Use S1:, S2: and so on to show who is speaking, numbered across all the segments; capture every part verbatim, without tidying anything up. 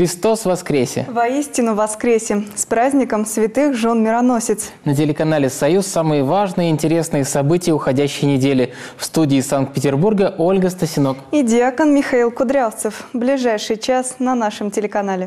S1: Христос воскресе!
S2: Воистину воскресе! С праздником святых жен мироносец!
S1: На телеканале «Союз» самые важные и интересные события уходящей недели. В студии Санкт-Петербурга Ольга Стасинок.
S2: И диакон Михаил Кудрявцев. Ближайший час на нашем телеканале.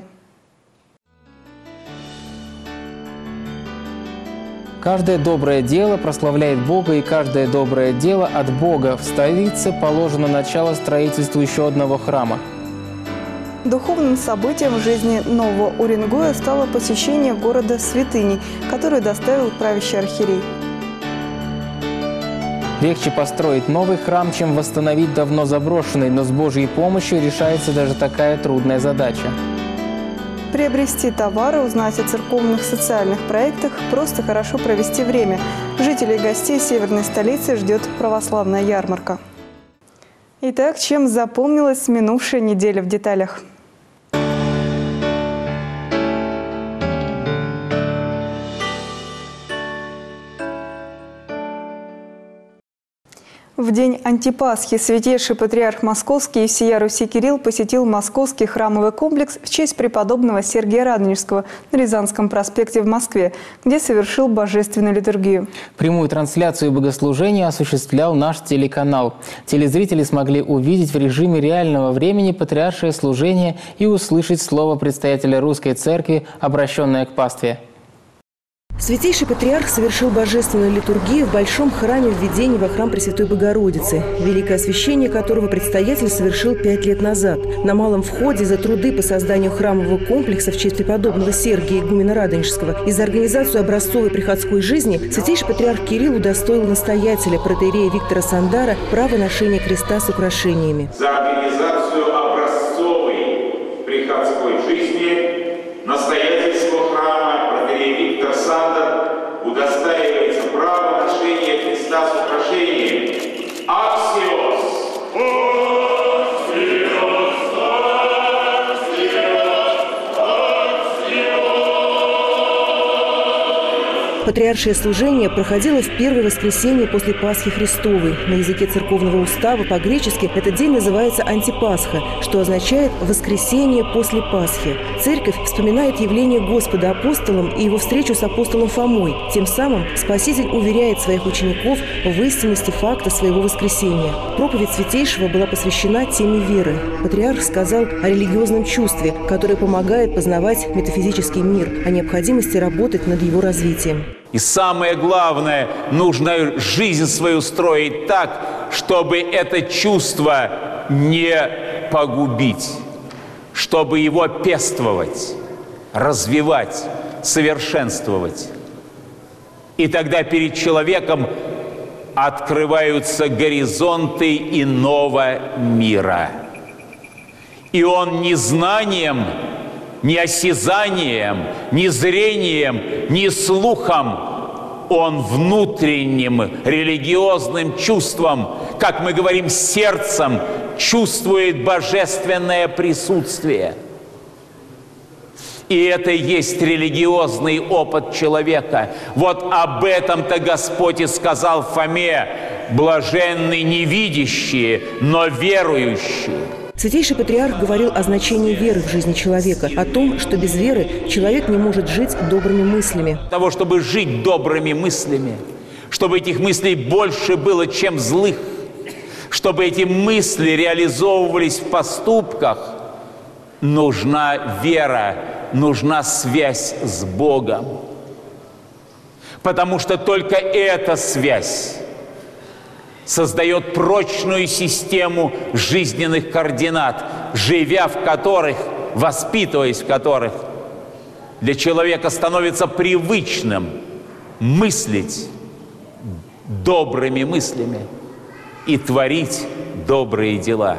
S1: Каждое доброе дело прославляет Бога, и каждое доброе дело от Бога. В столице положено начало строительству еще одного храма.
S2: Духовным событием в жизни Нового Уренгоя стало посещение города святыней, которую доставил правящий архиерей.
S1: Легче построить новый храм, чем восстановить давно заброшенный, но с Божьей помощью решается даже такая трудная задача.
S2: Приобрести товары, узнать о церковных социальных проектах, просто хорошо провести время. Жителей и гостей северной столицы ждет православная ярмарка. Итак, чем запомнилась минувшая неделя в деталях? В день Антипасхи святейший патриарх Московский и всея Руси Кирилл посетил Московский храмовый комплекс в честь преподобного Сергия Радонежского на Рязанском проспекте в Москве, где совершил божественную литургию.
S1: Прямую трансляцию богослужения осуществлял наш телеканал. Телезрители смогли увидеть в режиме реального времени патриаршее служение и услышать слово предстоятеля Русской Церкви, обращенное к пастве.
S3: Святейший патриарх совершил божественную литургию в Большом храме введения во храм Пресвятой Богородицы, великое освящение которого предстоятель совершил пять лет назад. На малом входе за труды по созданию храмового комплекса в честь преподобного Сергия игумена Радонежского и за организацию образцовой приходской жизни святейший патриарх Кирилл удостоил настоятеля протоиерея Виктора Сандара права ношения креста с украшениями.
S4: За организацию образцовой приходской жизни настоятельство храма протоиерей Виктор Сандар удостаивается права ношения креста с украшениями. Аксиос!
S3: Патриаршее служение проходило в первое воскресенье после Пасхи Христовой. На языке церковного устава по-гречески этот день называется Антипасха, что означает «воскресенье после Пасхи». Церковь вспоминает явление Господа апостолам и его встречу с апостолом Фомой. Тем самым Спаситель уверяет своих учеников в истинности факта своего воскресения. Проповедь Святейшего была посвящена теме веры. Патриарх сказал о религиозном чувстве, которое помогает познавать метафизический мир, о необходимости работать над его развитием.
S5: И самое главное, нужно жизнь свою строить так, чтобы это чувство не погубить, чтобы его пестовать, развивать, совершенствовать. И тогда перед человеком открываются горизонты иного мира. И он не знанием, ни осязанием, ни зрением, ни слухом, он внутренним религиозным чувством, как мы говорим, сердцем, чувствует божественное присутствие. И это и есть религиозный опыт человека. Вот об этом-то Господь и сказал Фоме: «Блаженны невидящие, но верующие».
S3: Святейший патриарх говорил о значении веры в жизни человека, о том, что без веры человек не может жить добрыми мыслями.
S5: Для того, чтобы жить добрыми мыслями, чтобы этих мыслей больше было, чем злых, чтобы эти мысли реализовывались в поступках, нужна вера, нужна связь с Богом. Потому что только эта связь создает прочную систему жизненных координат, живя в которых, воспитываясь в которых, для человека становится привычным мыслить добрыми мыслями и творить добрые дела.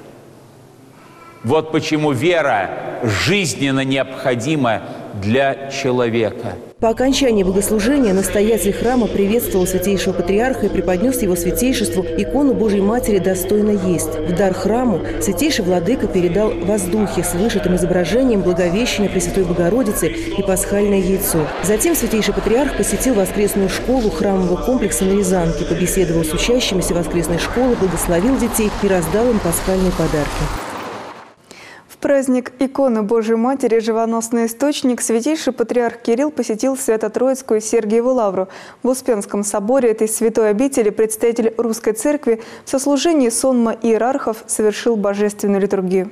S5: Вот почему вера жизненно необходима для человека.
S3: По окончании богослужения настоятель храма приветствовал святейшего патриарха и преподнес его святейшеству икону Божьей Матери «Достойно есть». В дар храму святейший владыка передал воздухи с вышитым изображением Благовещения Пресвятой Богородицы и пасхальное яйцо. Затем святейший патриарх посетил воскресную школу храмового комплекса на Рязанке, побеседовал с учащимися воскресной школы, благословил детей и раздал им пасхальные подарки.
S2: Праздник иконы Божьей Матери «Живоносный источник» святейший патриарх Кирилл посетил Свято-Троицкую Сергиеву лавру. В Успенском соборе этой святой обители представитель Русской Церкви в сослужении сонма иерархов совершил божественную литургию.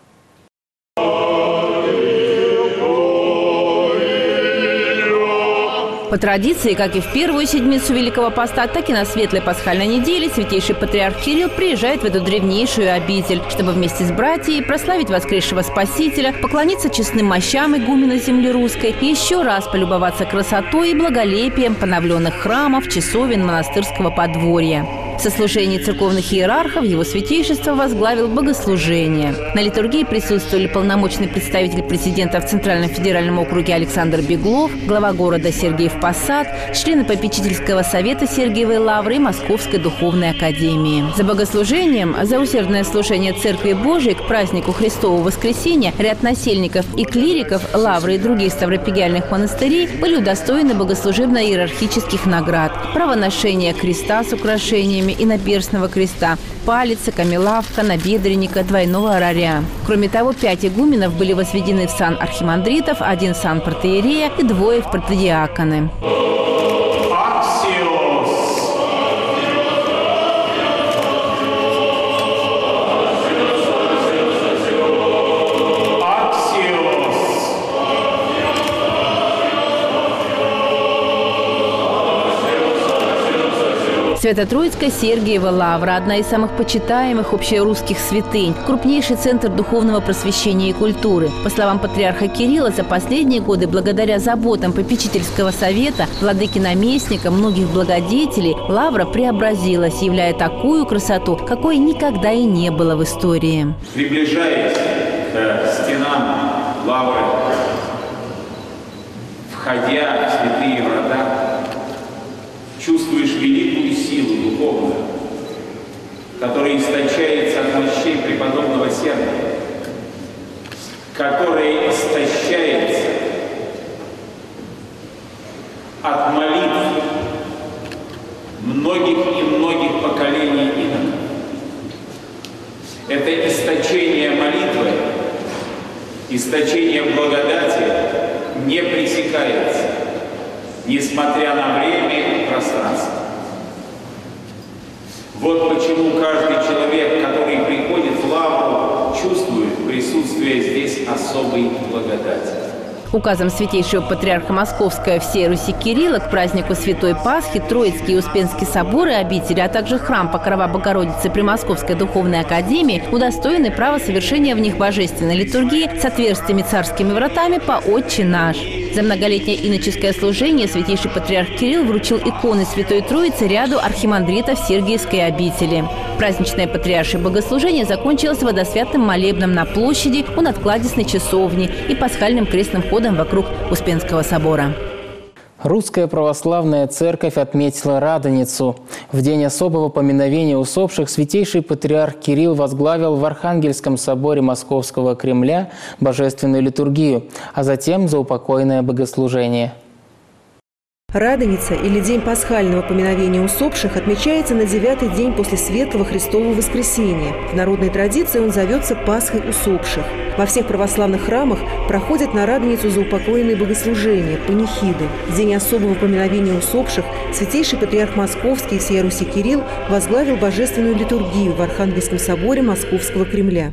S6: По традиции, как и в первую седмицу Великого Поста, так и на Светлой Пасхальной неделе святейший патриарх Кирилл приезжает в эту древнейшую обитель, чтобы вместе с братьями прославить воскресшего Спасителя, поклониться честным мощам игумена земли русской и еще раз полюбоваться красотой и благолепием поновленных храмов, часовен монастырского подворья. В сослужении церковных иерархов его святейшество возглавил богослужение. На литургии присутствовали полномочный представитель президента в Центральном федеральном округе Александр Беглов, глава города Сергиев Посад, члены попечительского совета Сергиевой лавры и Московской духовной академии. За богослужением, за усердное служение Церкви Божией к празднику Христового воскресения ряд насельников и клириков лавры и других ставропигиальных монастырей были удостоены богослужебно-иерархических наград: право ношения креста с украшениями и наперстного креста, палица, камелавка, набедренника, двойного ораря. Кроме того, пять игуменов были возведены в сан архимандритов, один в сан протоиерея и двое в протодиаконы. Свято-Троицкая Сергиева лавра – одна из самых почитаемых общерусских святынь, крупнейший центр духовного просвещения и культуры. По словам патриарха Кирилла, за последние годы, благодаря заботам попечительского совета, владыки-наместника, многих благодетелей, лавра преобразилась, являя такую красоту, какой никогда и не было в истории.
S5: Приближаясь к стенам лавры, входя в святые врата, чувствуешь великую силу духовную, которая источается от мощей преподобного Сергия, которая истощается от молитв многих и многих поколений иноков. Это источение молитвы, источение благодати не пресекается, несмотря на время и пространство. Вот почему каждый человек, который приходит в лавру, чувствует присутствие здесь особой благодати.
S6: Указом святейшего патриарха Московского всей Руси Кирилла к празднику Святой Пасхи Троицкий и Успенский соборы обители, а также храм Покрова Богородицы при Московской духовной академии удостоены права совершения в них божественной литургии с отверстиями царскими вратами по «Отче наш». За многолетнее иноческое служение святейший патриарх Кирилл вручил иконы Святой Троицы ряду архимандритов Сергиевской обители. Праздничное патриаршее богослужение закончилось водосвятым молебном на площади у надкладистой часовни и пасхальным крестным ходом вокруг Успенского собора.
S1: Русская православная церковь отметила Радоницу. В день особого поминовения усопших святейший патриарх Кирилл возглавил в Архангельском соборе Московского Кремля божественную литургию, а затем заупокойное богослужение.
S3: Радоница, или День пасхального поминовения усопших, отмечается на девятый день после Светлого Христового воскресения. В народной традиции он зовется Пасхой усопших. Во всех православных храмах проходят на Радоницу заупокоенные богослужения, панихиды. В день особого поминовения усопших святейший патриарх Московский и всей Руси Кирилл возглавил божественную литургию в Архангельском соборе Московского Кремля.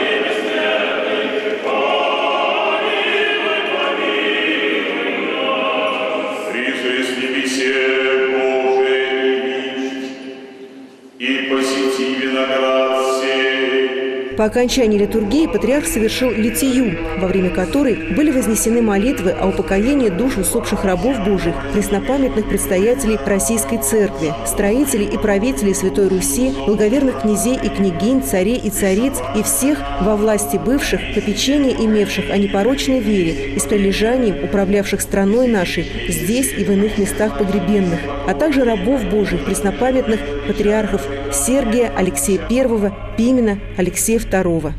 S3: По окончании литургии патриарх совершил литию, во время которой были вознесены молитвы о упокоении душ усопших рабов Божьих, преснопамятных предстоятелей Российской Церкви, строителей и правителей Святой Руси, благоверных князей и княгинь, царей и цариц и всех во власти бывших, попечения имевших о непорочной вере и с прилежанием управлявших страной нашей здесь и в иных местах погребенных, а также рабов Божьих, преснопамятных патриархов Сергия, Алексея Первого, Пимена, Алексея Второго.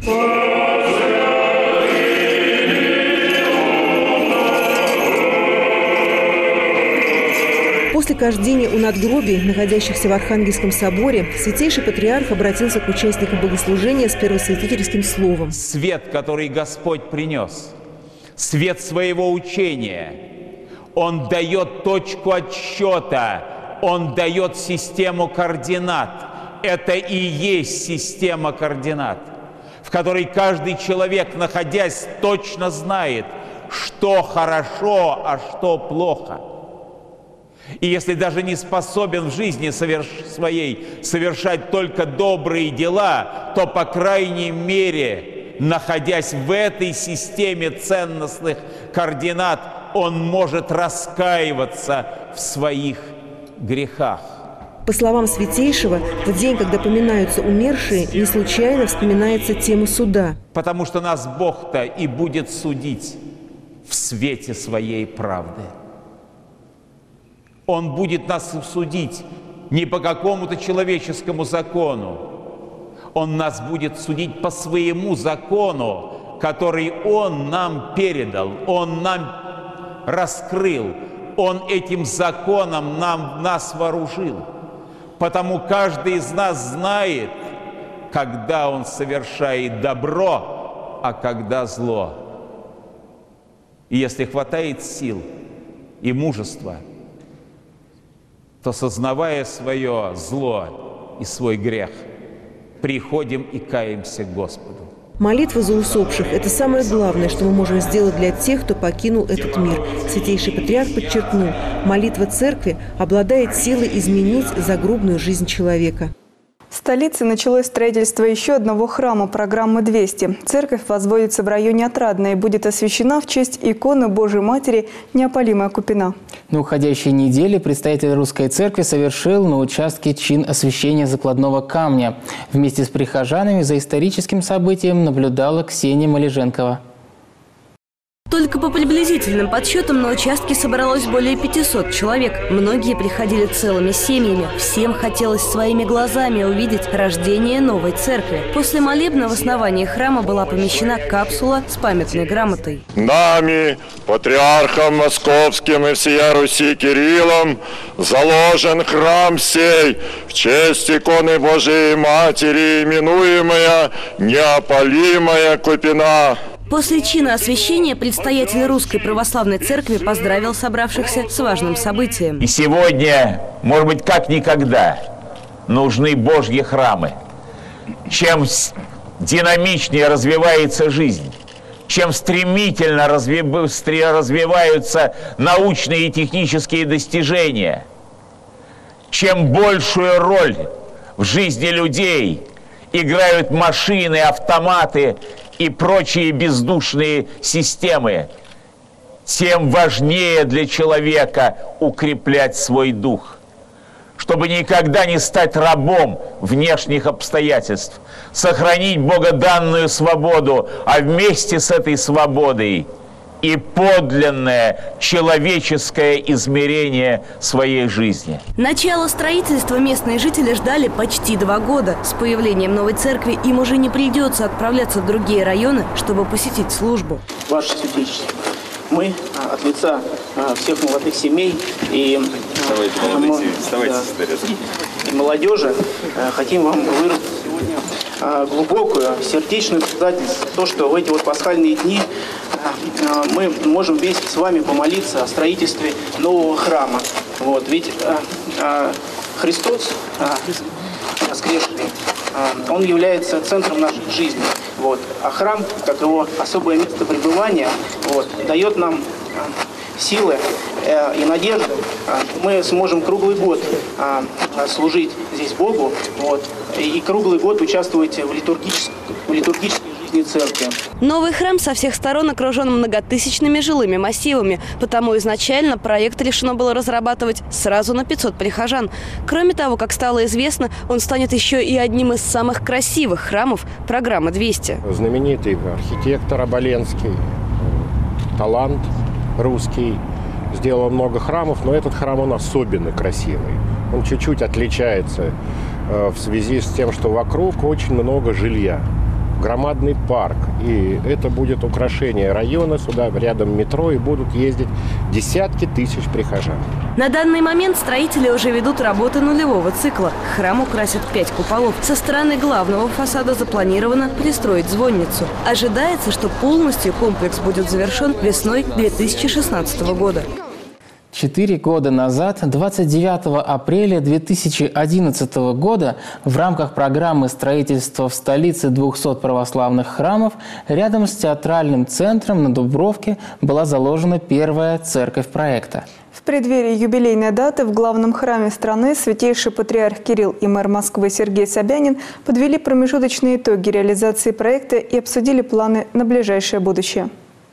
S3: После кождения у надгробий, находящихся в Архангельском соборе, святейший патриарх обратился к участникам богослужения с первосвятительским словом.
S5: Свет, который Господь принес, свет своего учения, Он дает точку отсчета, Он дает систему координат. Это и есть система координат, в которой каждый человек, находясь, точно знает, что хорошо, а что плохо. И если даже не способен в жизни соверш... своей совершать только добрые дела, то, по крайней мере, находясь в этой системе ценностных координат, он может раскаиваться в своих грехах.
S3: По словам святейшего, в день, когда поминаются умершие, не случайно вспоминается тема суда.
S5: Потому что нас Бог-то и будет судить в свете своей правды. Он будет нас судить не по какому-то человеческому закону. Он нас будет судить по своему закону, который Он нам передал, Он нам раскрыл. Он этим законом нам, нас вооружил. Потому каждый из нас знает, когда он совершает добро, а когда зло. И если хватает сил и мужества, то, сознавая свое зло и свой грех, приходим и каемся к Господу.
S3: Молитва за усопших – это самое главное, что мы можем сделать для тех, кто покинул этот мир. Святейший патриарх подчеркнул, молитва церкви обладает силой изменить загробную жизнь человека.
S2: В столице началось строительство еще одного храма программы двести. Церковь возводится в районе Отрадное и будет освящена в честь иконы Божией Матери Неопалимая Купина.
S1: На уходящей неделе представитель Русской Церкви совершил на участке чин освящения закладного камня. Вместе с прихожанами за историческим событием наблюдала Ксения Малеженкова.
S7: Только по приблизительным подсчетам на участке собралось более пятисот человек. Многие приходили целыми семьями. Всем хотелось своими глазами увидеть рождение новой церкви. После молебна в основании храма была помещена капсула с памятной грамотой.
S8: Нами, патриархом Московским и всея Руси Кириллом, заложен храм сей в честь иконы Божией Матери, именуемая Неопалимая Купина.
S7: После чина освящения предстоятель Русской Православной Церкви поздравил собравшихся с важным событием.
S5: И сегодня, может быть, как никогда, нужны Божьи храмы. Чем динамичнее развивается жизнь, чем стремительно развиваются научные и технические достижения, чем большую роль в жизни людей играют машины, автоматы и прочие бездушные системы, тем важнее для человека укреплять свой дух, чтобы никогда не стать рабом внешних обстоятельств, сохранить богоданную свободу, а вместе с этой свободой и подлинное человеческое измерение своей жизни.
S7: Начало строительства местные жители ждали почти два года. С появлением новой церкви им уже не придется отправляться в другие районы, чтобы посетить службу.
S9: Ваше Святейшество, мы от лица всех молодых семей и, да, и молодежи хотим вам выразить сегодня глубокую сердечную признательность за то, что в эти вот пасхальные дни мы можем вместе с вами помолиться о строительстве нового храма. Вот, ведь Христос воскресший, Он является центром нашей жизни. Вот, а храм, как его особое место пребывания, вот, дает нам силы и надежды. Мы сможем круглый год служить здесь Богу, вот, и круглый год участвовать в литургической, в литургической жизни церкви.
S7: Новый храм со всех сторон окружен многотысячными жилыми массивами, потому изначально проект решено было разрабатывать сразу на пятьсот прихожан. Кроме того, как стало известно, он станет еще и одним из самых красивых храмов программы двести.
S10: Знаменитый архитектор Оболенский, талант русский, сделал много храмов, но этот храм, он особенно красивый. Он чуть-чуть отличается э, в связи с тем, что вокруг очень много жилья. громадный парк. И это будет украшение района, сюда рядом метро, и будут ездить десятки тысяч прихожан.
S7: На данный момент строители уже ведут работы нулевого цикла. К храму красят пять куполов. Со стороны главного фасада запланировано пристроить звонницу. Ожидается, что полностью комплекс будет завершен весной две тысячи шестнадцатого года.
S1: Четыре года назад, двадцать девятого апреля две тысячи одиннадцатого года, в рамках программы строительства в столице двухсот православных храмов рядом с театральным центром на Дубровке была заложена первая церковь проекта.
S2: В преддверии юбилейной даты в главном храме страны святейший патриарх Кирилл и мэр Москвы Сергей Собянин подвели промежуточные итоги реализации проекта и обсудили планы на ближайшее будущее.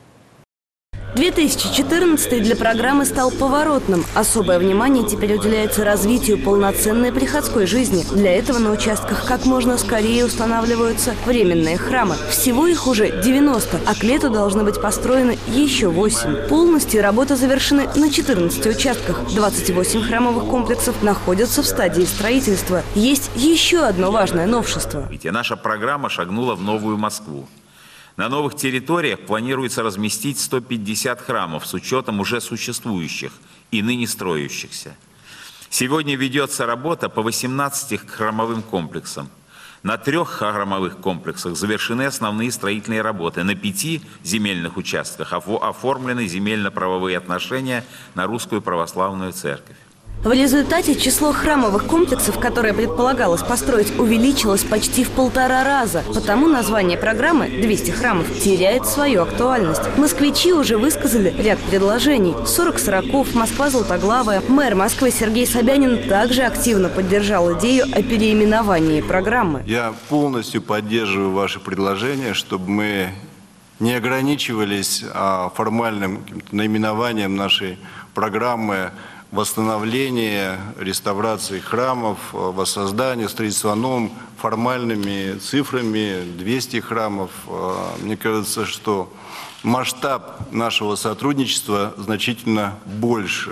S7: две тысячи четырнадцатый для программы стал поворотным. Особое внимание теперь уделяется развитию полноценной приходской жизни. Для этого на участках как можно скорее устанавливаются временные храмы. Всего их уже девяносто, а к лету должны быть построены еще восемь. Полностью работы завершены на четырнадцати участках. двадцать восемь храмовых комплексов находятся в стадии строительства. Есть еще одно важное новшество.
S11: Ведь наша программа шагнула в новую Москву. На новых территориях планируется разместить сто пятьдесят храмов с учетом уже существующих и ныне строящихся. Сегодня ведется работа по восемнадцати храмовым комплексам. На трех храмовых комплексах завершены основные строительные работы. На пяти земельных участках оформлены земельно-правовые отношения на Русскую Православную Церковь.
S7: В результате число храмовых комплексов, которые предполагалось построить, увеличилось почти в полтора раза. Потому название программы «двести храмов» теряет свою актуальность. Москвичи уже высказали ряд предложений. сорок сороков, Москва Золотоглавая. Мэр Москвы Сергей Собянин также активно поддержал идею о переименовании программы.
S12: Я полностью поддерживаю ваши предложения, чтобы мы не ограничивались формальным наименованием нашей программы восстановления, реставрации храмов, воссоздания, строительства новым, формальными цифрами, двести храмов. Мне кажется, что масштаб нашего сотрудничества значительно больше.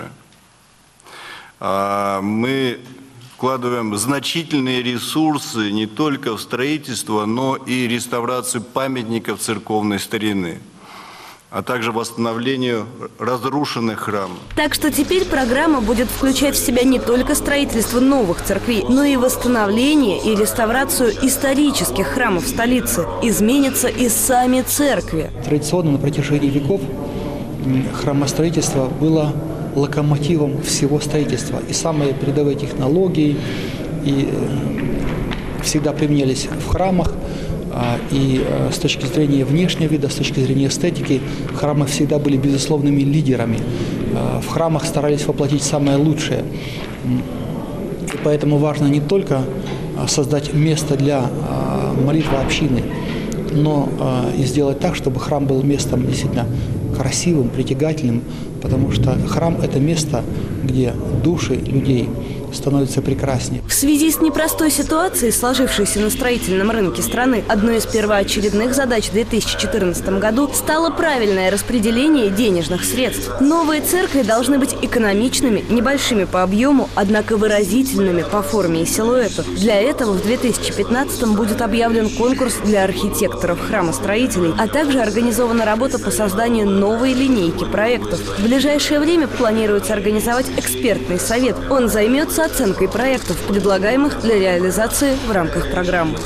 S12: Мы вкладываем значительные ресурсы не только в строительство, но и реставрацию памятников церковной старины, а также восстановлению разрушенных храмов.
S7: Так что теперь программа будет включать в себя не только строительство новых церквей, но и восстановление и реставрацию исторических храмов столицы. Изменятся и сами церкви.
S13: Традиционно на протяжении веков храмостроительство было локомотивом всего строительства. И самые передовые технологии и всегда применялись в храмах. И с точки зрения внешнего вида, с точки зрения эстетики, храмы всегда были безусловными лидерами. В храмах старались воплотить самое лучшее. И поэтому важно не только создать место для молитвы общины, но и сделать так, чтобы храм был местом действительно красивым, притягательным, потому что храм – это место, где души людей становится прекраснее.
S7: В связи с непростой ситуацией, сложившейся на строительном рынке страны, одной из первоочередных задач в две тысячи четырнадцатом году стало правильное распределение денежных средств. Новые церкви должны быть экономичными, небольшими по объему, однако выразительными по форме и силуэту. Для этого в две тысячи пятнадцатом будет объявлен конкурс для архитекторов храмостроителей, а также организована работа по созданию новой линейки проектов. В ближайшее время планируется организовать экспертный совет. Он займется оценкой проектов, предлагаемых для реализации в рамках программы.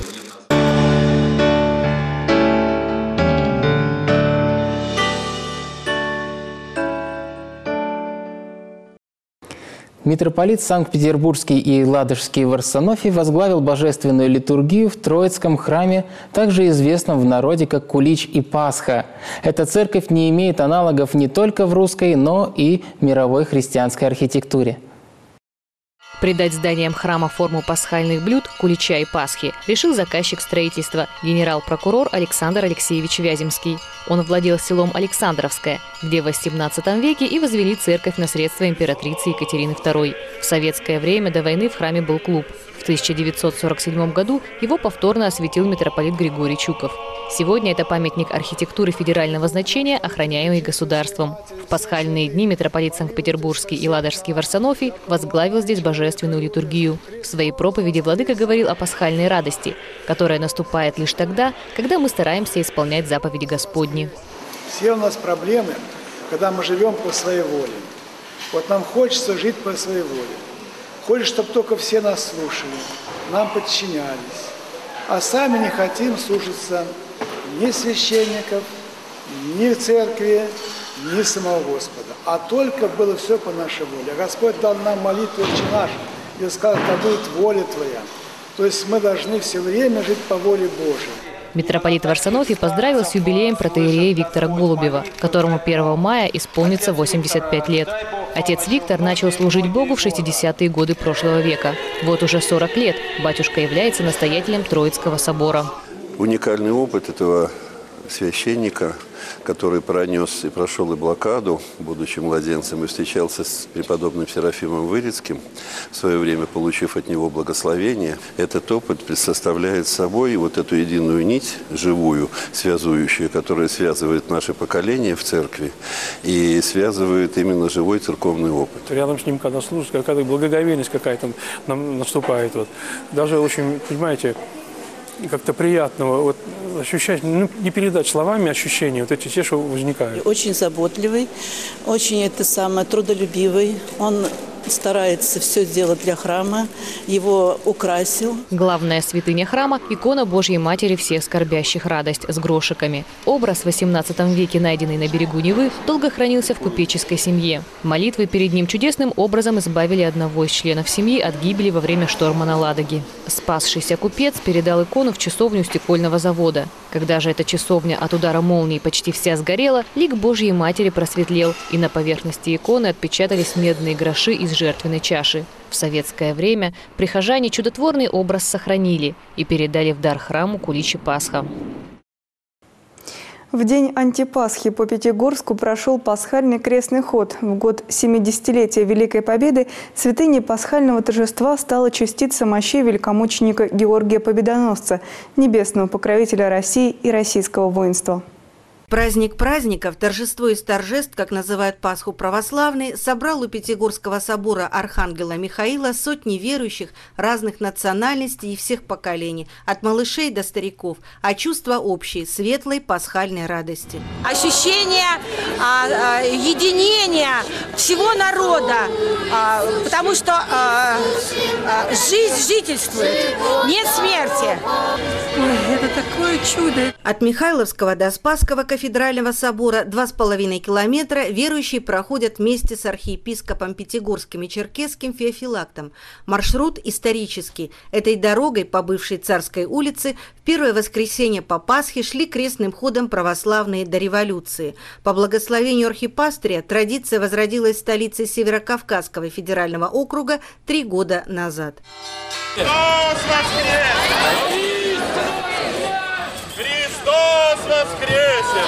S1: Митрополит Санкт-Петербургский и Ладожский Варсонофий возглавил божественную литургию в Троицком храме, также известном в народе как Кулич и Пасха. Эта церковь не имеет аналогов не только в русской, но и мировой христианской архитектуре.
S14: Придать зданиям храма форму пасхальных блюд, кулича и пасхи решил заказчик строительства, генерал-прокурор Александр Алексеевич Вяземский. Он владел селом Александровское, где в восемнадцатом веке и возвели церковь на средства императрицы Екатерины второй. В советское время до войны в храме был клуб. В тысяча девятьсот сорок седьмом году его повторно осветил митрополит Григорий Чуков. Сегодня это памятник архитектуры федерального значения, охраняемый государством. В пасхальные дни митрополит Санкт-Петербургский и Ладожский Варсонофий возглавил здесь божественную литургию. В своей проповеди владыка говорил о пасхальной радости, которая наступает лишь тогда, когда мы стараемся исполнять заповеди Господни.
S15: Все у нас проблемы, когда мы живем по своей воле. Вот нам хочется жить по своей воле. Хочется, чтобы только все нас слушали, нам подчинялись. А сами не хотим слушаться ни священников, ни церкви, ни самого Господа. А только было все по нашей воле. Господь дал нам молитву «Отче наш» и сказал: «Да будет воля Твоя». То есть мы должны все время жить по воле Божией.
S14: Митрополит Варсонофий поздравил с юбилеем протоиерея Виктора Голубева, которому первого мая исполнится восемьдесят пять лет. Отец Виктор начал служить Богу в шестидесятые годы прошлого века. Вот уже сорок лет батюшка является настоятелем Троицкого собора.
S16: Уникальный опыт этого священника, который пронес и прошел и блокаду, будучи младенцем, и встречался с преподобным Серафимом Вырицким, в свое время получив от него благословение. Этот опыт составляет собой вот эту единую нить, живую, связующую, которая связывает наши поколения в церкви и связывает именно живой церковный опыт.
S17: Рядом с ним, когда служишь, какая-то благоговейность какая-то наступает. Вот. Даже очень, понимаете, как-то приятного, вот, ощущать, ну, не передать словами ощущения, вот эти те, что возникают.
S18: Очень заботливый, очень это самое трудолюбивый. Он старается все сделать для храма, его украсил.
S14: Главная святыня храма – икона Божьей Матери всех скорбящих радость с грошиками. Образ в восемнадцатом веке, найденный на берегу Невы, долго хранился в купеческой семье. Молитвы перед ним чудесным образом избавили одного из членов семьи от гибели во время шторма на Ладоге. Спасшийся купец передал икону в часовню стекольного завода. Когда же эта часовня от удара молнии почти вся сгорела, лик Божьей Матери просветлел, и на поверхности иконы отпечатались медные гроши из жертвенной чаши. В советское время прихожане чудотворный образ сохранили и передали в дар храму куличи Пасха.
S2: В день антипасхи по Пятигорску прошел пасхальный крестный ход. В год семидесятилетия Великой Победы святыней пасхального торжества стала частица мощей великомученика Георгия Победоносца, небесного покровителя России и российского воинства.
S19: Праздник праздников, торжество из торжеств, как называют Пасху православные, собрал у Пятигорского собора Архангела Михаила сотни верующих разных национальностей и всех поколений, от малышей до стариков, а чувство общей, светлой пасхальной радости.
S20: Ощущение а, а, единения всего народа, а, потому что а, а, жизнь жительствует, нет смерти.
S19: Ой, это такое чудо! От Михайловского до Спасского кафедрального собора два с половиной километра верующие проходят вместе с архиепископом Пятигорским и Черкесским Феофилактом. Маршрут исторический. Этой дорогой по бывшей Царской улице в первое воскресенье по Пасхе шли крестным ходом православные до революции. По благословению архипастыря традиция возродилась в столице Северокавказского федерального округа три года назад.
S21: Христос воскрес! Христос воскресе!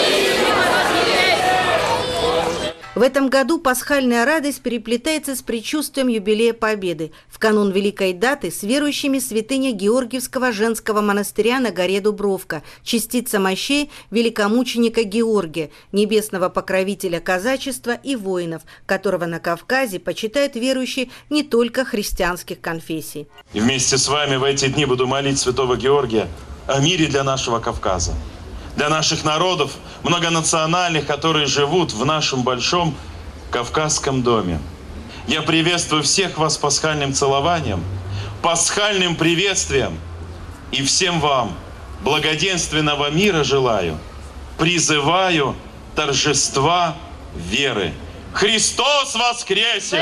S19: В этом году пасхальная радость переплетается с предчувствием юбилея Победы. В канун великой даты с верующими святыня Георгиевского женского монастыря на горе Дубровка, частица мощей великомученика Георгия, небесного покровителя казачества и воинов, которого на Кавказе почитают верующие не только христианских конфессий.
S21: И вместе с вами в эти дни буду молить святого Георгия о мире для нашего Кавказа, для наших народов, многонациональных, которые живут в нашем большом Кавказском доме. Я приветствую всех вас пасхальным целованием, пасхальным приветствием и всем вам благоденственного мира желаю. Призываю торжества веры. Христос воскресе!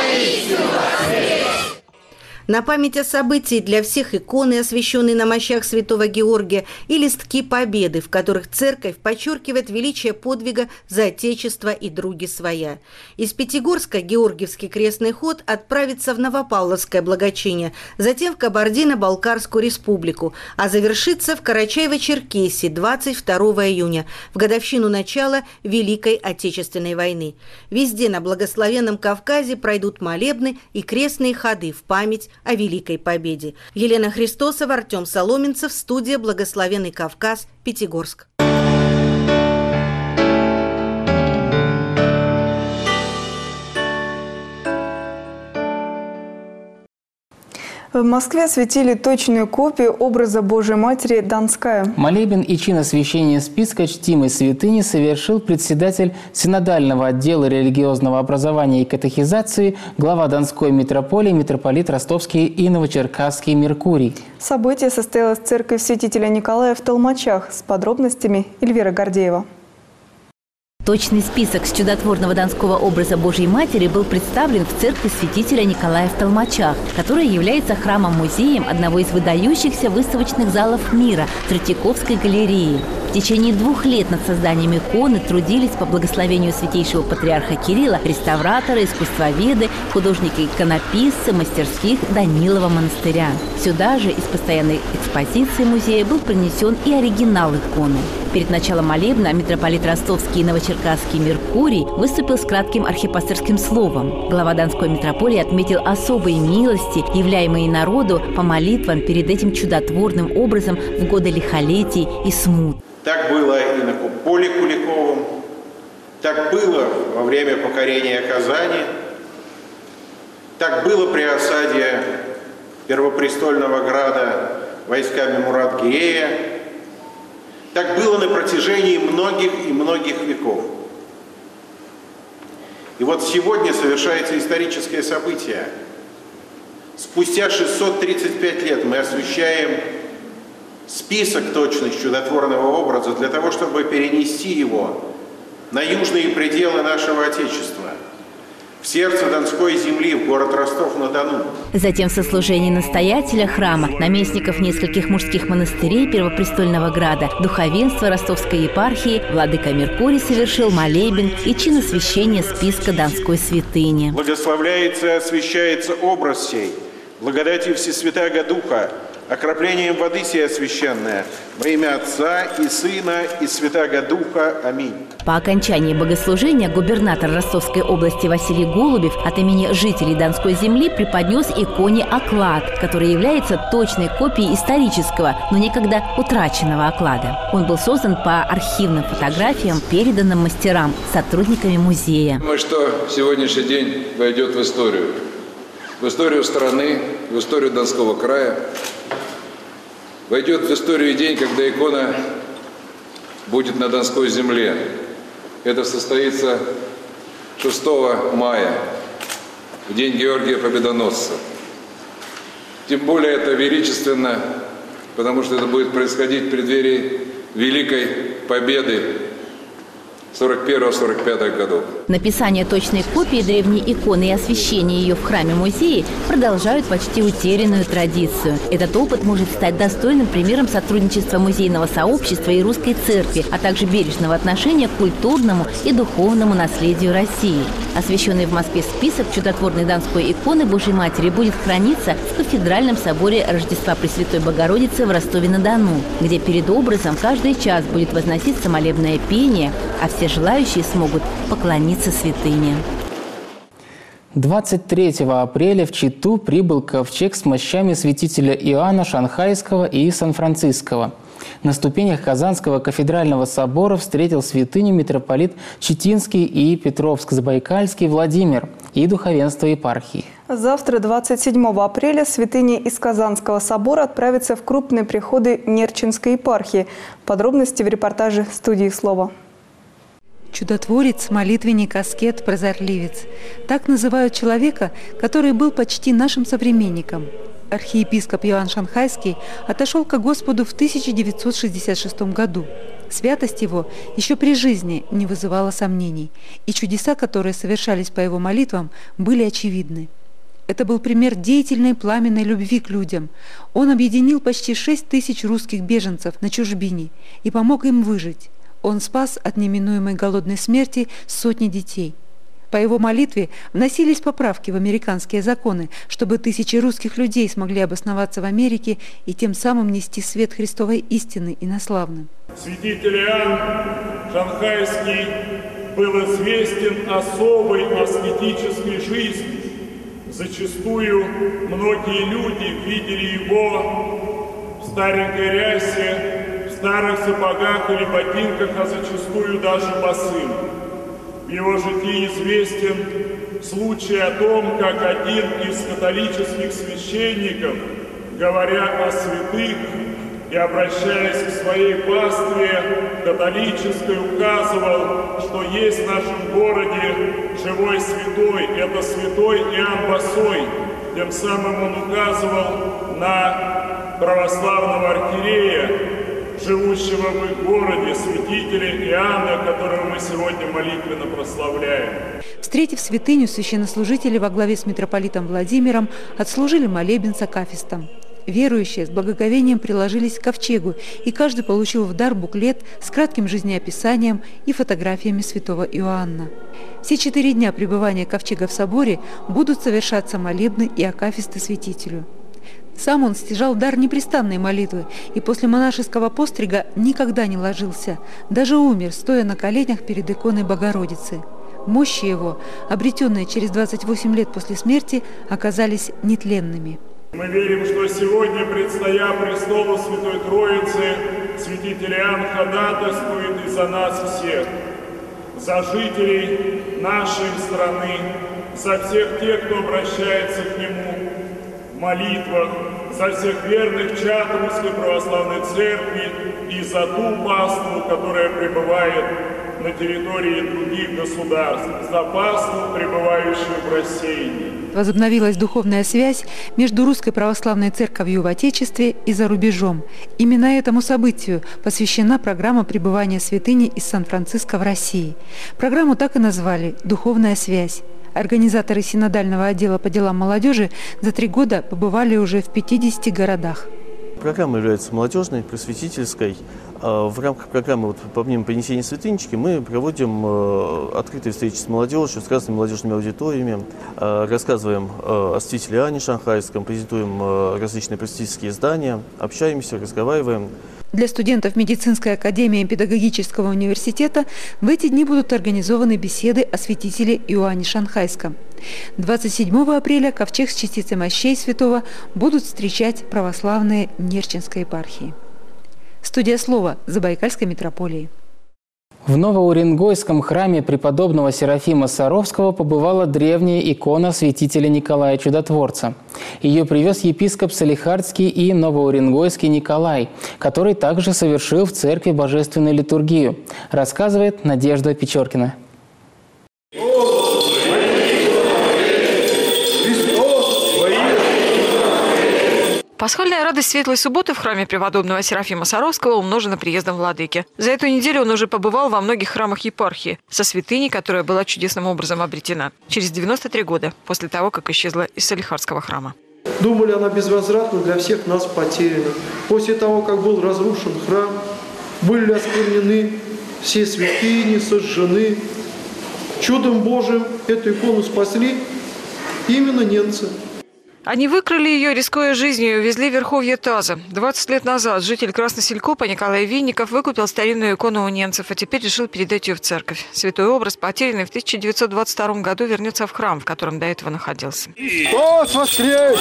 S19: На память о событии для всех иконы, освященные на мощах святого Георгия, и листки победы, в которых церковь подчеркивает величие подвига за Отечество и други своя. Из Пятигорска Георгиевский крестный ход отправится в Новопавловское благочиние, затем в Кабардино-Балкарскую республику, а завершится в Карачаево-Черкесии двадцать второго июня, в годовщину начала Великой Отечественной войны. Везде на благословенном Кавказе пройдут молебны и крестные ходы в память о Великой Победе. Елена Христосова, Артем Соломенцев, студия «Благословенный Кавказ», Пятигорск.
S2: В Москве осветили точную копию образа Божией Матери Донская.
S1: Молебен и чиносвящение списка чтимой святыни совершил председатель синодального отдела религиозного образования и катехизации, глава Донской митрополии, митрополит Ростовский и Новочеркасский Меркурий.
S2: Событие состоялось в церкви святителя Николая в Толмачах. С подробностями Эльвира Гордеева.
S6: Точный список с чудотворного донского образа Божьей Матери был представлен в церкви святителя Николая в Толмачах, которая является храмом-музеем одного из выдающихся выставочных залов мира – Третьяковской галереи. В течение двух лет над созданием иконы трудились по благословению святейшего патриарха Кирилла реставраторы, искусствоведы, художники-иконописцы мастерских Данилова монастыря. Сюда же из постоянной экспозиции музея был принесен и оригинал иконы. Перед началом молебна митрополит Ростовский и Новочеркасский Меркурий выступил с кратким архипастырским словом. Глава Донской митрополии отметил особые милости, являемые народу по молитвам перед этим чудотворным образом в годы лихолетий и смут.
S4: Так было и на поле Куликовом, так было во время покорения Казани, так было при осаде Первопрестольного града войсками Мурат-Гирея, так было на протяжении многих и многих веков. И вот сегодня совершается историческое событие. Спустя шестьсот тридцать пять лет мы освещаем список точных чудотворного образа для того, чтобы перенести его на южные пределы нашего Отечества, в сердце Донской земли, в город Ростов-на-Дону.
S6: Затем в сослужении настоятеля храма, наместников нескольких мужских монастырей Первопрестольного града, духовенства Ростовской епархии, владыка Меркурий совершил молебен и чиносвящение списка Донской святыни.
S4: Благословляется и освящается образ сей, благодатью Всесвятаго Духа, окроплением воды сей освященная, во имя Отца и Сына и Святаго Духа. Аминь.
S6: По окончании богослужения губернатор Ростовской области Василий Голубев от имени жителей Донской земли преподнес иконе оклад, который является точной копией исторического, но некогда утраченного оклада. Он был создан по архивным фотографиям, переданным мастерам, сотрудниками музея.
S22: Думаю, что сегодняшний день войдет в историю. В историю страны, в историю Донского края. Войдет в историю день, когда икона будет на Донской земле. Это состоится шестого мая, в день Георгия Победоносца. Тем более это величественно, потому что это будет происходить в преддверии Великой Победы сорок первого — сорок пятого годов.
S6: Написание точной копии древней иконы и освящение ее в храме-музее продолжают почти утерянную традицию. Этот опыт может стать достойным примером сотрудничества музейного сообщества и русской церкви, а также бережного отношения к культурному и духовному наследию России. Освященный в Москве список чудотворной Донской иконы Божьей Матери будет храниться в кафедральном соборе Рождества Пресвятой Богородицы в Ростове-на-Дону, где перед образом каждый час будет возноситься молебное пение, а все желающие смогут поклониться святыне.
S1: двадцать третьего апреля в Читу прибыл ковчег с мощами святителя Иоанна Шанхайского и Сан-Франциского. На ступенях Казанского кафедрального собора встретил святыню митрополит Читинский и Петровск-Забайкальский Владимир и духовенство епархии.
S2: Завтра, двадцать седьмого апреля, святыня из Казанского собора отправится в крупные приходы Нерчинской епархии. Подробности в репортаже студии «Слово».
S23: Чудотворец, молитвенник, аскет, прозорливец. Так называют человека, который был почти нашим современником. Архиепископ Иоанн Шанхайский отошел ко Господу в тысяча девятьсот шестьдесят шестом году. Святость его еще при жизни не вызывала сомнений, и чудеса, которые совершались по его молитвам, были очевидны. Это был пример деятельной пламенной любви к людям. Он объединил почти шесть тысяч русских беженцев на чужбине и помог им выжить. Он спас от неминуемой голодной смерти сотни детей. По его молитве вносились поправки в американские законы, чтобы тысячи русских людей смогли обосноваться в Америке и тем самым нести свет Христовой истины инославным.
S24: Святитель Иоанн Шанхайский был известен особой аскетической жизнью, Зачастую многие люди видели его в старенькой рясе, в старых сапогах или ботинках, а зачастую даже босым. В его житии известен случай о том, как один из католических священников, говоря о святых и обращаясь к своей пастве католической, указывал, что есть в нашем городе живой святой, это святой Иоанн Босой. Тем самым он указывал на православного архиерея, живущего в их городе, святителя Иоанна, которого мы сегодня молитвенно прославляем.
S23: Встретив святыню, священнослужители во главе с митрополитом Владимиром отслужили молебен с акафистом. Верующие с благоговением приложились к ковчегу, и каждый получил в дар буклет с кратким жизнеописанием и фотографиями святого Иоанна. Все четыре дня пребывания ковчега в соборе будут совершаться молебны и акафисты святителю. Сам он стяжал дар непрестанной молитвы и после монашеского пострига никогда не ложился, даже умер, стоя на коленях перед иконой Богородицы. Мощи его, обретенные через двадцать восемь лет после смерти, оказались нетленными.
S24: Мы верим, что сегодня, предстоя престолу Святой Троицы, святитель Иоанн ходатайствует и за нас всех, за жителей нашей страны, за всех тех, кто обращается к Нему в молитвах, за всех верных чад Русской Православной Церкви и за ту паству, которая пребывает на территории других государств, за паству, пребывающую в рассеянии.
S23: Возобновилась духовная связь между Русской Православной Церковью в Отечестве и за рубежом. Именно этому событию посвящена программа пребывания святыни из Сан-Франциско в России. Программу так и назвали «Духовная связь». Организаторы синодального отдела по делам молодежи за три года побывали уже в пятидесяти городах.
S3: Программа является молодежной, просветительской. В рамках программы, вот, помимо принесения святынечки, мы проводим открытые встречи с молодежью, с разными молодежными аудиториями, рассказываем о святителе Иоанне Шанхайском, презентуем различные просветительские издания, общаемся, разговариваем.
S23: Для студентов медицинской академии и педагогического университета в эти дни будут организованы беседы о святителе Иоанне Шанхайском. двадцать седьмого апреля ковчег с частицей мощей святого будут встречать православные Нерчинской епархии. Студия «Слово» Забайкальской митрополии.
S1: В Новоуренгойском храме преподобного Серафима Саровского побывала древняя икона святителя Николая Чудотворца. Ее привез епископ Салихардский и Новоуренгойский Николай, который также совершил в церкви божественную литургию, рассказывает Надежда Печоркина.
S5: Пасхальная радость Светлой Субботы в храме преподобного Серафима Саровского умножена приездом владыки. За эту неделю он уже побывал во многих храмах епархии, со святыней, которая была чудесным образом обретена через девяносто три года после того, как исчезла из Салихардского храма.
S8: Думали, она безвозвратно для всех нас потеряна. После того, как был разрушен храм, были осквернены все святыни, сожжены. Чудом Божьим эту икону спасли именно немцы.
S5: Они выкрали ее, рискуя жизнью, и увезли в верховье Таза. двадцать лет назад житель Красноселькопа Николай Винников выкупил старинную икону у немцев, а теперь решил передать ее в церковь. Святой образ, потерянный в тысяча девятьсот двадцать втором году, вернется в храм, в котором до этого находился.
S8: Христос воскрес!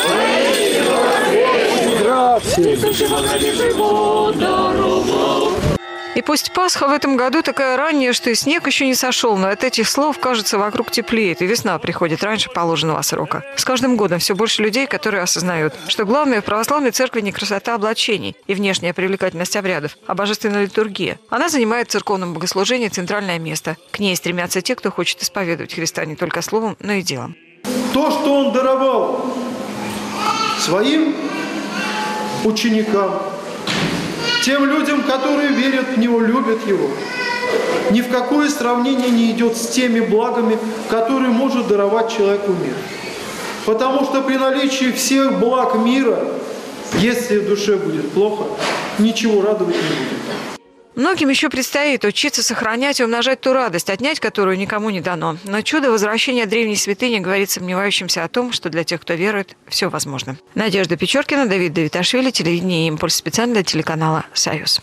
S5: И пусть Пасха в этом году такая ранняя, что и снег еще не сошел, но от этих слов, кажется, вокруг теплеет, и весна приходит раньше положенного срока. С каждым годом все больше людей, которые осознают, что главное в православной церкви не красота облачений и внешняя привлекательность обрядов, а божественная литургия. Она занимает в церковном богослужении центральное место. К ней стремятся те, кто хочет исповедовать Христа не только словом, но и делом.
S8: То, что Он даровал своим ученикам, тем людям, которые верят в Него, любят Его, ни в какое сравнение не идет с теми благами, которые может даровать человеку мир. Потому что при наличии всех благ мира, если в душе будет плохо, ничего радовать не будет.
S5: Многим еще предстоит учиться сохранять и умножать ту радость, отнять которую никому не дано. Но чудо возвращения древней святыни говорит сомневающимся о том, что для тех, кто верует, все возможно. Надежда Печоркина, Давид Давиташвили, телевидение «Импульс», специально для телеканала «Союз».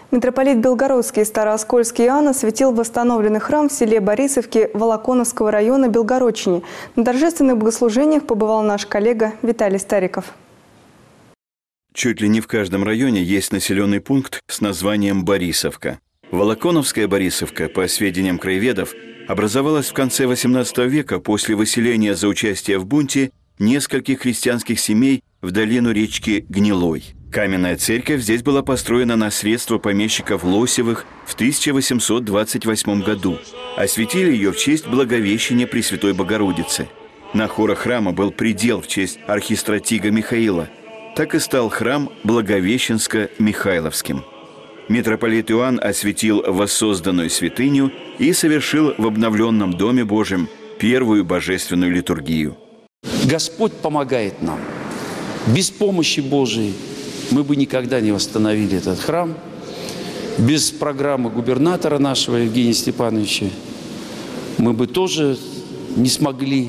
S2: Митрополит Белгородский и Старооскольский Иоанн осветил восстановленный храм в селе Борисовки Волоконовского района Белгородчине. На торжественных богослужениях побывал наш коллега Виталий Стариков.
S9: Чуть ли не в каждом районе есть населенный пункт с названием Борисовка. Волоконовская Борисовка, по сведениям краеведов, образовалась в конце восемнадцатого века после выселения за участие в бунте нескольких христианских семей в долину речки Гнилой. Каменная церковь здесь была построена на средства помещиков Лосевых в тысяча восемьсот двадцать восьмом году. Осветили ее в честь Благовещения Пресвятой Богородицы. На хорах храма был предел в честь архистратига Михаила. Так и стал храм Благовещенско-Михайловским. Митрополит Иоанн осветил воссозданную святыню и совершил в обновленном Доме Божьем первую божественную литургию.
S10: Господь помогает нам. Без помощи Божией мы бы никогда не восстановили этот храм. Без программы губернатора нашего Евгения Степановича мы бы тоже не смогли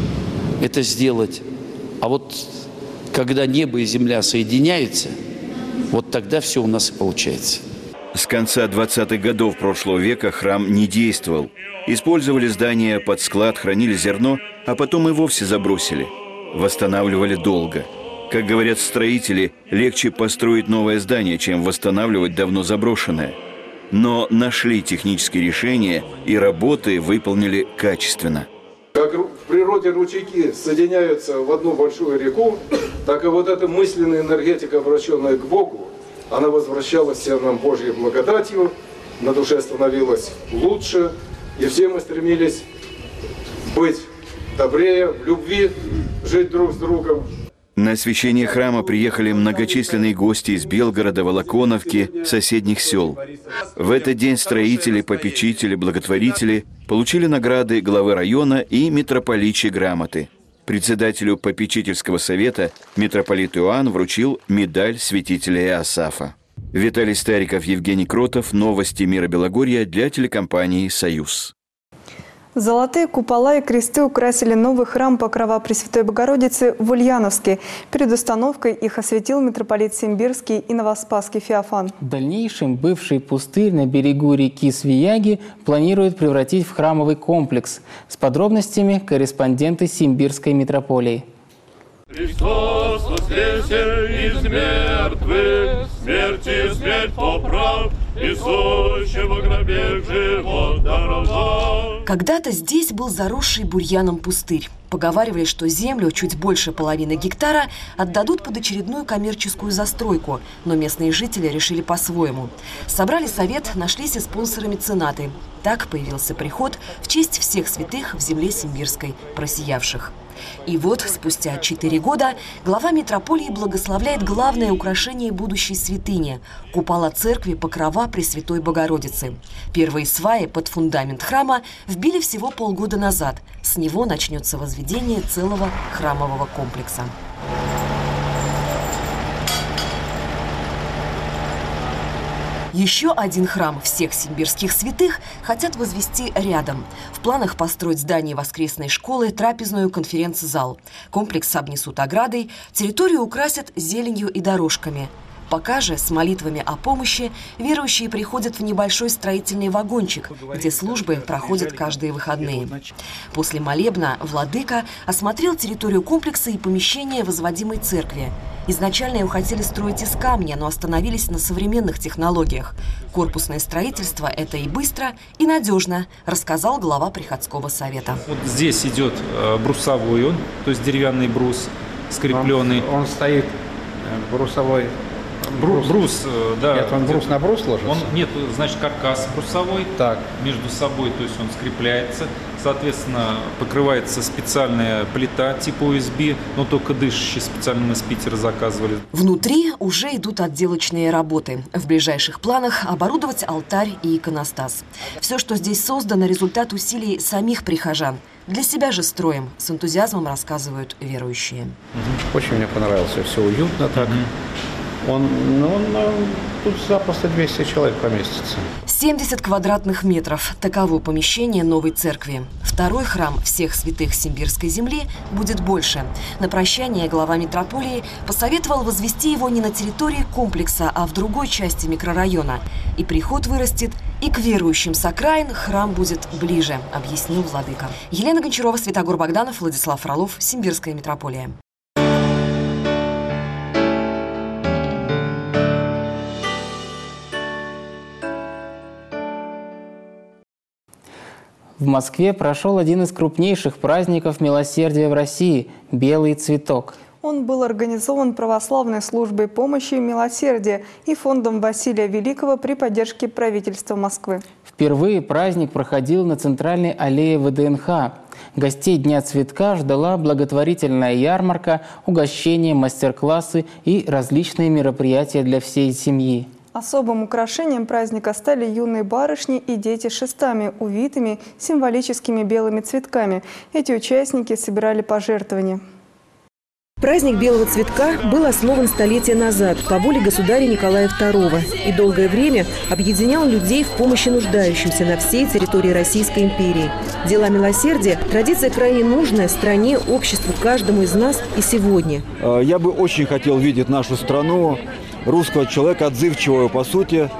S10: это сделать. А вот когда небо и земля соединяются, вот тогда все у нас и получается.
S9: С конца двадцатых годов прошлого века храм не действовал. Использовали здание под склад, хранили зерно, а потом и вовсе забросили. Восстанавливали долго. Как говорят строители, легче построить новое здание, чем восстанавливать давно заброшенное. Но нашли технические решения и работы выполнили качественно.
S11: Как в природе ручейки соединяются в одну большую реку, так и вот эта мысленная энергетика, обращенная к Богу, она возвращалась всем нам Божьей благодатью, на душе становилось лучше, и все мы стремились быть добрее, в любви, жить друг с другом.
S9: На освящение храма приехали многочисленные гости из Белгорода, Волоконовки, соседних сел. В этот день строители, попечители, благотворители получили награды главы района и митрополичьи грамоты. Председателю попечительского совета митрополит Иоанн вручил медаль святителя Иосафа. Виталий Стариков, Евгений Кротов. Новости мира Белогорья для телекомпании «Союз».
S2: Золотые купола и кресты украсили новый храм Покрова Пресвятой Богородицы в Ульяновске. Перед установкой их осветил митрополит Симбирский и Новоспасский Феофан.
S1: В дальнейшем бывший пустырь на берегу реки Свияги планируют превратить в храмовый комплекс. С подробностями корреспонденты Симбирской митрополии.
S24: Христос воскресе из мертвых, смерти смерть поправ, и сущего гробе живот даровал.
S12: Когда-то здесь был заросший бурьяном пустырь. Поговаривали, что землю, чуть больше половины гектара, отдадут под очередную коммерческую застройку, но местные жители решили по-своему. Собрали совет, нашлись и спонсоры-меценаты. Так появился приход в честь всех святых в земле Симбирской, просиявших. И вот, спустя четыре года, глава митрополии благословляет главное украшение будущей святыни – купола церкви Покрова Пресвятой Богородицы. Первые сваи под фундамент храма вбили всего полгода назад. С него начнется возведение целого храмового комплекса. Еще один храм всех симбирских святых хотят возвести рядом. В планах построить здание воскресной школы, трапезную, конференц-зал. Комплекс обнесут оградой, территорию украсят зеленью и дорожками. Пока же с молитвами о помощи верующие приходят в небольшой строительный вагончик, где службы проходят каждые выходные. После молебна владыка осмотрел территорию комплекса и помещения возводимой церкви. Изначально ее хотели строить из камня, но остановились на современных технологиях. Корпусное строительство – это и быстро, и надежно, рассказал глава приходского совета.
S25: Вот здесь идет брусовой он, то есть деревянный брус скрепленный.
S26: Он, он стоит брусовой.
S25: Брус, брус да.
S26: Нет, он брус на брус ложится?
S25: Он, нет, значит, каркас брусовой
S26: так.
S25: Между собой, то есть он скрепляется. Соответственно, покрывается специальная плита типа ю эс би, но только дышащие, специально мы с Питера заказывали.
S12: Внутри уже идут отделочные работы. В ближайших планах оборудовать алтарь и иконостас. Все, что здесь создано, результат усилий самих прихожан. Для себя же строим, с энтузиазмом рассказывают верующие.
S26: Очень мне понравилось, все уютно так. Он, ну, он, тут запросто двести человек поместится.
S12: семьдесят квадратных метров. Таково помещение новой церкви. В Второй храм всех святых Симбирской земли будет больше. На прощание глава митрополии посоветовал возвести его не на территории комплекса, а в другой части микрорайона. И приход вырастет, и к верующим с окраин храм будет ближе, объяснил владыка. Елена Гончарова, Святогор Богданов, Владислав Фролов, Симбирская митрополия.
S1: В Москве прошел один из крупнейших праздников милосердия в России – «Белый цветок».
S2: Он был организован православной службой помощи и милосердия и фондом Василия Великого при поддержке правительства Москвы.
S1: Впервые праздник проходил на центральной аллее вэ дэ эн ха. Гостей Дня цветка ждала благотворительная ярмарка, угощения, мастер-классы и различные мероприятия для всей семьи.
S2: Особым украшением праздника стали юные барышни и дети с шестами, увитыми символическими белыми цветками. Эти участники собирали пожертвования.
S7: Праздник белого цветка был основан столетия назад по воле государя Николая второго и долгое время объединял людей в помощи нуждающимся на всей территории Российской империи. Дела милосердия – традиция крайне нужная стране, обществу, каждому из нас и сегодня.
S13: Я бы очень хотел видеть нашу страну, русского человека, отзывчивого по сути,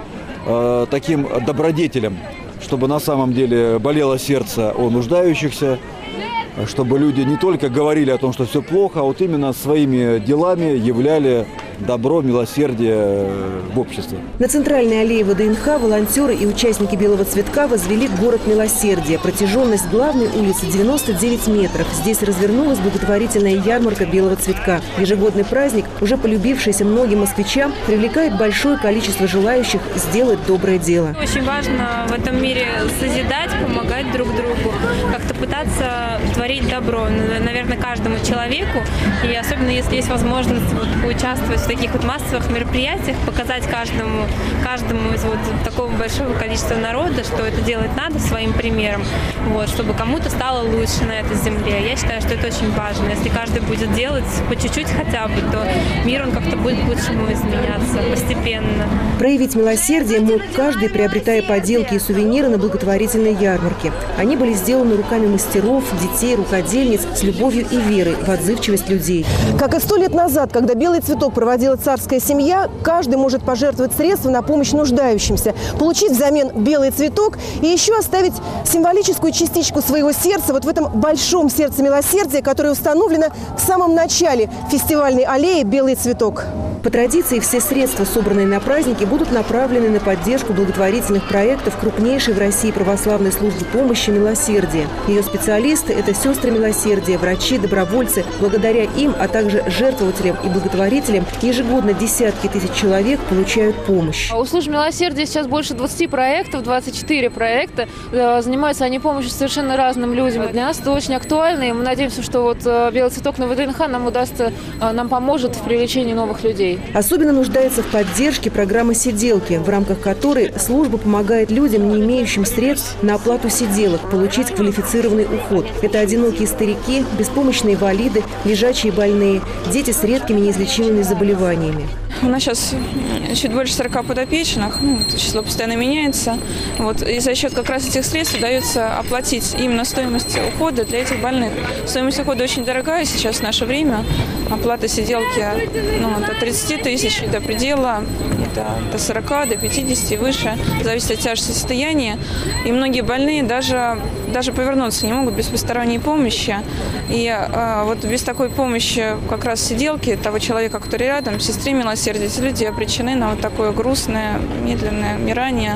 S13: таким добродетелем, чтобы на самом деле болело сердце о нуждающихся, чтобы люди не только говорили о том, что все плохо, а вот именно своими делами являли добро, милосердие в обществе.
S7: На центральной аллее вэ дэ эн ха волонтеры и участники белого цветка возвели город милосердия. Протяженность главной улицы девяносто девять метров. Здесь развернулась благотворительная ярмарка белого цветка. Ежегодный праздник, уже полюбившийся многим москвичам, привлекает большое количество желающих сделать доброе дело.
S15: Очень важно в этом мире созидать, помогать друг другу, как-то пытаться творить добро, наверное, каждому человеку. И особенно если есть возможность вот, поучаствовать в таких вот массовых мероприятиях, показать каждому, каждому из вот такого большого количества народа, что это делать надо своим примером, вот, чтобы кому-то стало лучше на этой земле. Я считаю, что это очень важно. Если каждый будет делать по чуть-чуть хотя бы, то мир он как-то будет к лучшему изменяться постепенно.
S7: Проявить милосердие мог каждый, приобретая поделки и сувениры на благотворительной ярмарке. Они были сделаны руками мастеров, детей, рукодельниц с любовью и верой в отзывчивость людей.
S16: Как и сто лет назад, когда белый цветок проводила царская семья, каждый может пожертвовать средства на помощь нуждающимся, получить взамен белый цветок и еще оставить символическую частичку своего сердца вот в этом большом сердце милосердия, которое установлено в самом начале фестивальной аллеи «Белый цветок».
S7: По традиции, все средства, собранные на празднике, будут направлены на поддержку благотворительных проектов крупнейшей в России православной службы помощи «Милосердие». Ее специалисты – это сестры милосердия, врачи, добровольцы. Благодаря им, а также жертвователям и благотворителям, ежегодно десятки тысяч человек получают помощь.
S17: У службы милосердия сейчас больше двадцати проектов, двадцать четыре проекта. Занимаются они помощью совершенно разным людям. Для нас это очень актуально, и мы надеемся, что вот «Белый цветок» на вэ дэ эн ха нам удастся, нам поможет в привлечении новых людей.
S7: Особенно нуждается в поддержке программы «Сиделки», в рамках которой служба помогает людям, не имеющим средств на оплату сиделок, получить квалифицированный уход. Это одинокие старики, беспомощные инвалиды, лежачие больные, дети с редкими неизлечимыми заболеваниями.
S18: У нас сейчас чуть больше сорока подопечных, ну, число постоянно меняется. Вот, и за счет как раз этих средств удается оплатить именно стоимость ухода для этих больных. Стоимость ухода очень дорогая сейчас в наше время. Оплата сиделки ну, от тридцати тысяч до предела, до, до сорока, до пятидесяти и выше. Зависит от тяжести состояния. И многие больные даже, даже повернуться не могут без посторонней помощи. И а, вот без такой помощи как раз сиделки, того человека, который рядом, сестре милосердия, эти люди обречены на вот такое грустное, медленное умирание.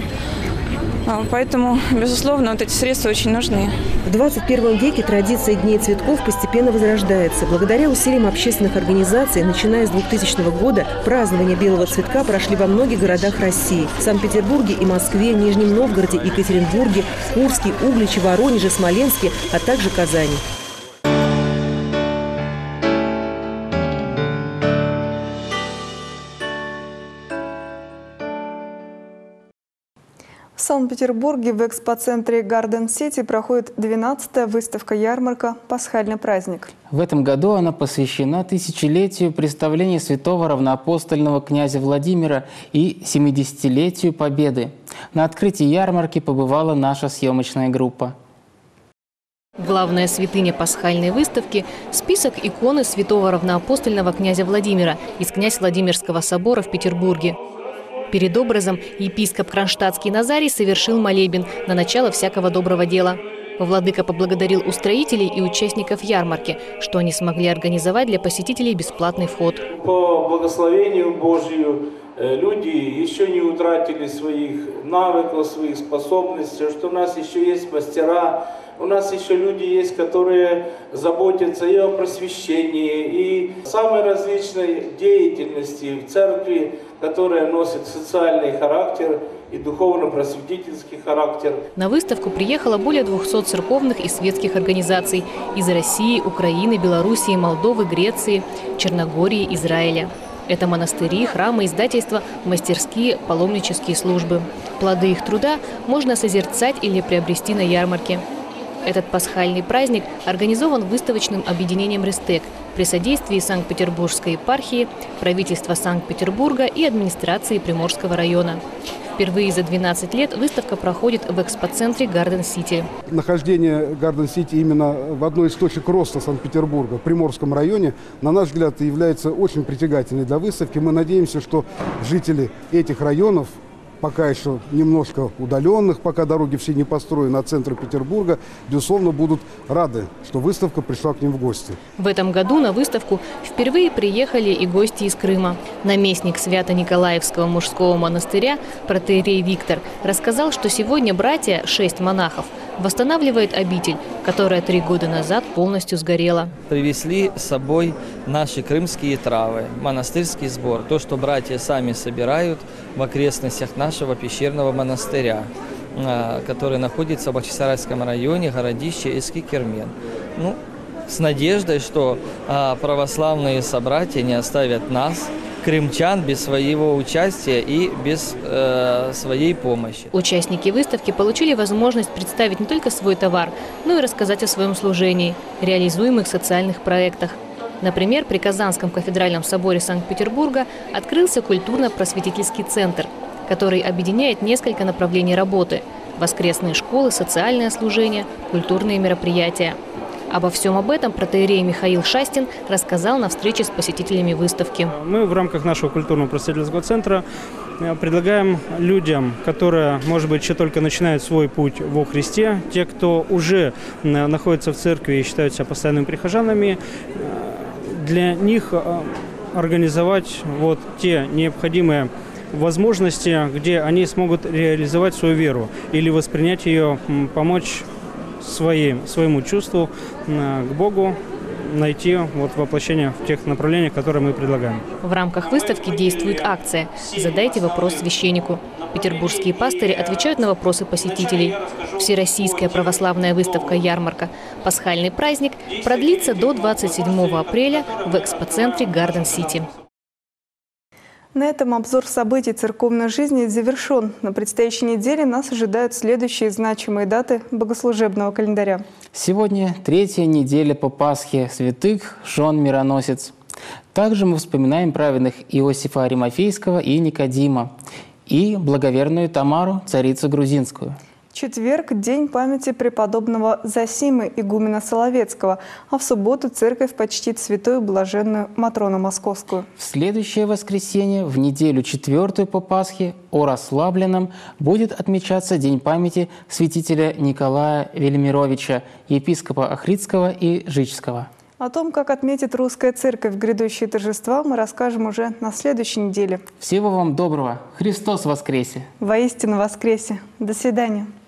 S18: Поэтому, безусловно, вот эти средства очень нужны.
S7: В двадцать первом веке традиция Дней цветков постепенно возрождается. Благодаря усилиям общественных организаций, начиная с двухтысячного года, празднования белого цветка прошли во многих городах России. В Санкт-Петербурге и Москве, Нижнем Новгороде, Екатеринбурге, Курске, Угличе, Воронеже, Смоленске, а также Казани.
S2: В Санкт-Петербурге в экспоцентре Гарден Сити проходит двенадцатая выставка-ярмарка «Пасхальный праздник».
S1: В этом году она посвящена тысячелетию представления святого равноапостольного князя Владимира и семидесятилетию Победы. На открытии ярмарки побывала наша съемочная группа.
S4: Главная святыня пасхальной выставки – список иконы святого равноапостольного князя Владимира из князь Владимирского собора в Петербурге. Перед образом епископ Кронштадтский Назарий совершил молебен на начало всякого доброго дела. Владыка поблагодарил устроителей и участников ярмарки, что они смогли организовать для посетителей бесплатный вход.
S14: По благословению Божию люди еще не утратили своих навыков, своих способностей, что у нас еще есть мастера, у нас еще люди есть, которые заботятся и о просвещении, и самой различной деятельности в церкви, которая носит социальный характер и духовно-просветительский характер.
S4: На выставку приехало более двухсот церковных и светских организаций из России, Украины, Белоруссии, Молдовы, Греции, Черногории, Израиля. Это монастыри, храмы, издательства, мастерские, паломнические службы. Плоды их труда можно созерцать или приобрести на ярмарке. Этот пасхальный праздник организован выставочным объединением «Рестек» при содействии Санкт-Петербургской епархии, правительства Санкт-Петербурга и администрации Приморского района. Впервые за двенадцать лет выставка проходит в экспоцентре «Гарден-Сити».
S19: Нахождение «Гарден-Сити» именно в одной из точек роста Санкт-Петербурга, в Приморском районе, на наш взгляд, является очень притягательной для выставки. Мы надеемся, что жители этих районов, пока еще немножко удаленных, пока дороги все не построены, от центра Петербурга, безусловно, будут рады, что выставка пришла к ним в гости.
S4: В этом году на выставку впервые приехали и гости из Крыма. Наместник Свято-Николаевского мужского монастыря протоиерей Виктор рассказал, что сегодня братья, шесть монахов, восстанавливает обитель, которая три года назад полностью сгорела.
S20: Привезли с собой наши крымские травы, монастырский сбор, то, что братья сами собирают в окрестностях нашего пещерного монастыря, который находится в Бахчисарайском районе, городище Эски-Кермен. Ну, с надеждой, что православные собратья не оставят нас, крымчан, без своего участия и без э, своей помощи.
S4: Участники выставки получили возможность представить не только свой товар, но и рассказать о своем служении, реализуемых социальных проектах. Например, при Казанском кафедральном соборе Санкт-Петербурга открылся культурно-просветительский центр, который объединяет несколько направлений работы – воскресные школы, социальное служение, культурные мероприятия. Обо всем об этом протоиерей Михаил Шастин рассказал на встрече с посетителями выставки.
S21: Мы в рамках нашего культурно-просветительского центра предлагаем людям, которые, может быть, еще только начинают свой путь во Христе, те, кто уже находится в церкви и считают себя постоянными прихожанами, для них организовать вот те необходимые возможности, где они смогут реализовать свою веру или воспринять ее, помочь своим, своему чувству к Богу, найти вот воплощение в тех направлениях, которые мы предлагаем.
S4: В рамках выставки действует акция «Задайте вопрос священнику». Петербургские пастыри отвечают на вопросы посетителей. Всероссийская православная выставка «Ярмарка. Пасхальный праздник» продлится до двадцать седьмого апреля в экспоцентре «Гарден-Сити».
S2: На этом обзор событий церковной жизни завершен. На предстоящей неделе нас ожидают следующие значимые даты богослужебного календаря.
S1: Сегодня третья неделя по Пасхе, святых Жен Мироносец. Также мы вспоминаем праведных Иосифа Аримафейского и Никодима и благоверную Тамару, царицу грузинскую.
S2: Четверг – день памяти преподобного Зосимы, игумена Соловецкого, а в субботу церковь почтит святую блаженную Матрону Московскую.
S1: В следующее воскресенье, в неделю четвертую по Пасхе, о расслабленном, будет отмечаться день памяти святителя Николая Велимировича, епископа Охридского и Жичского.
S2: О том, как отметит русская церковь грядущие торжества, мы расскажем уже на следующей неделе.
S1: Всего вам доброго! Христос воскресе!
S2: Воистину воскресе! До свидания!